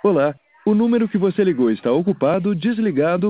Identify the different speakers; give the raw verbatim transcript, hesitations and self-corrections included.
Speaker 1: Olá, o número que você ligou está ocupado, desligado